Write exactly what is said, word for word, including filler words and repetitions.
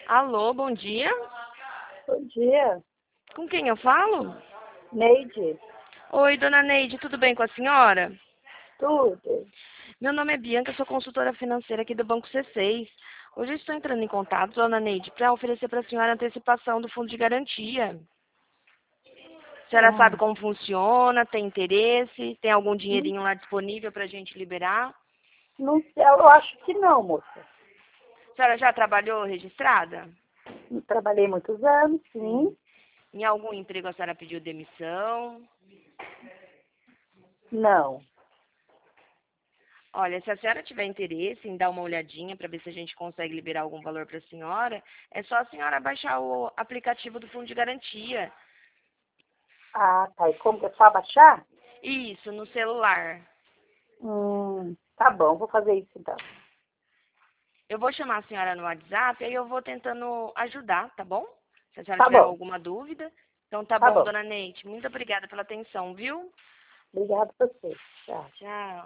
Alô, bom dia. Bom dia, Com quem eu falo? Neide. Oi, dona Neide, tudo bem com a senhora? Tudo. Meu nome é Bianca, sou consultora financeira aqui do Banco C seis. Hoje eu estou entrando em contato, dona Neide, para oferecer para a senhora a antecipação do fundo de garantia. A senhora sabe Ah, como funciona, tem interesse, tem algum não, dinheirinho lá disponível para a gente liberar? não sei, eu acho que não, moça. A senhora já trabalhou registrada? Eu trabalhei muitos anos, sim. Em algum emprego a senhora pediu demissão? Não. Olha, se a senhora tiver interesse em dar uma olhadinha para ver se a gente consegue liberar algum valor para a senhora, é só a senhora baixar o aplicativo do Fundo de Garantia. Ah, tá. E como que é só baixar? Isso, no celular. Hum, tá bom, vou fazer isso então. Eu vou chamar a senhora no WhatsApp e aí eu vou tentando ajudar, tá bom? Se a senhora Tá tiver bom, alguma dúvida. Então tá tá bom, bom. dona Neide. Muito obrigada pela atenção, viu? Obrigada a você. Tchau. Tchau.